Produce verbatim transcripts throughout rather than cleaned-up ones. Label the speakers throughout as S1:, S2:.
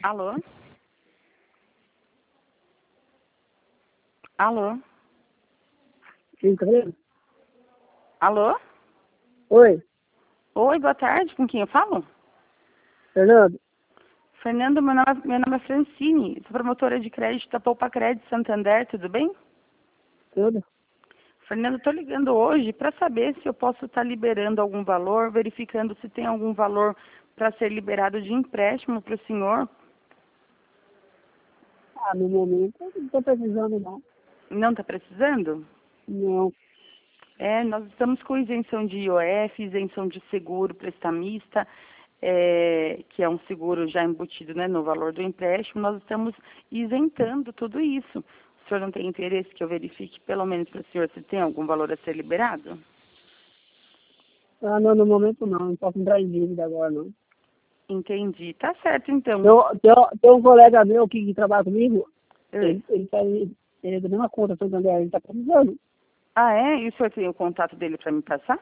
S1: Alô? Alô?
S2: Sim, tá vendo?
S1: Alô?
S2: Oi,
S1: Oi, boa tarde. Com quem eu falo?
S2: Fernando.
S1: Fernando, meu nome, meu nome é Francine. Sou promotora de crédito da Poupa Crédito Santander, tudo bem?
S2: Tudo?
S1: Fernando, estou ligando hoje para saber se eu posso estar liberando algum valor, verificando se tem algum valor para ser liberado de empréstimo para o senhor.
S2: Ah, no momento eu não tô precisando não.
S1: Não está precisando?
S2: Não.
S1: É, nós estamos com isenção de I O F, isenção de seguro prestamista, é, que é um seguro já embutido, né, no valor do empréstimo. Nós estamos isentando tudo isso. O senhor não tem interesse que eu verifique, pelo menos para o senhor, se tem algum valor a ser liberado?
S2: Ah, não, no momento não. Não posso entrar em dívida agora não.
S1: Entendi. Tá certo, então.
S2: Tem, tem, tem um colega meu que, que trabalha comigo,
S1: É.
S2: ele, ele, tá, ele é da mesma conta, Santander, ele tá precisando.
S1: Ah, é? E o senhor tem o contato dele para me passar?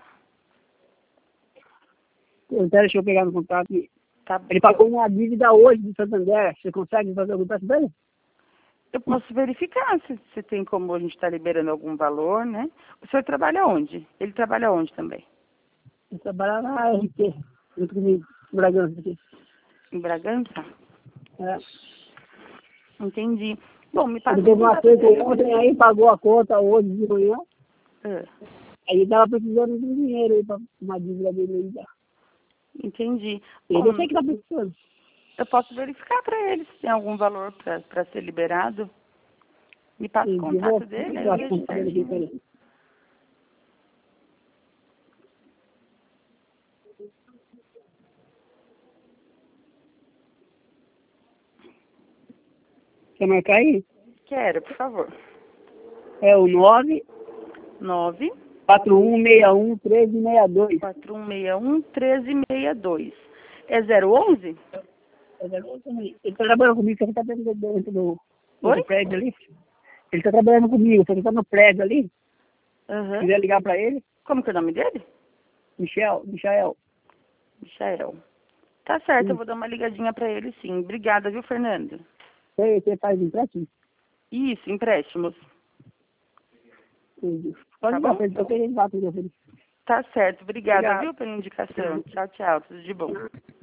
S2: Então deixa eu pegar no contato. e-
S1: Tá.
S2: Ele pagou uma dívida hoje do Santander. Você consegue fazer algum preço dele?
S1: Eu posso verificar se, se tem como a gente estar liberando algum valor, né? O senhor trabalha onde? Ele trabalha onde também?
S2: Ele trabalha na R T, junto comigo, em Bragança aqui.
S1: Em Bragança?
S2: É.
S1: Entendi. Bom, me passa
S2: Ele
S1: o
S2: teve uma
S1: contato
S2: feita
S1: dele.
S2: ontem aí, pagou a conta hoje de manhã.
S1: Ah,
S2: Aí ele tava precisando de dinheiro aí pra uma dívida dele aí.
S1: entendi.
S2: Ele eu
S1: Bom,
S2: sei que tá precisando.
S1: eu posso verificar para ele se tem algum valor para ser liberado. Me passa o
S2: E eu vou
S1: contato dele, aí
S2: eu
S1: eu
S2: acho que
S1: vejo
S2: conta dele aqui,
S1: certinho.
S2: peraí. Quer marcar aí?
S1: Quero, por favor.
S2: É o nove
S1: nove
S2: quatro um seis um três seis dois.
S1: quatro um seis um um três seis dois. É zero onze?
S2: Ele tá trabalhando comigo, só que tá dentro do, dentro do,
S1: Oi?
S2: do prédio ali. Ele tá trabalhando comigo, só que tá no prédio ali. Se
S1: Aham.
S2: quiser ligar pra ele,
S1: Como que é o nome dele?
S2: Michel, Michael.
S1: Michael. Tá certo, eu
S2: Isso.
S1: vou dar uma ligadinha para ele sim. Obrigada, viu, Fernando?
S2: Você, você faz empréstimo?
S1: Isso, empréstimos.
S2: Entendi.
S1: Tá
S2: Pode ligar
S1: bom?
S2: pra ele, porque ele vai atender pra ele.
S1: Tá certo. Obrigada,
S2: Obrigado.
S1: viu, pela indicação. Tchau, tchau. Tudo de bom.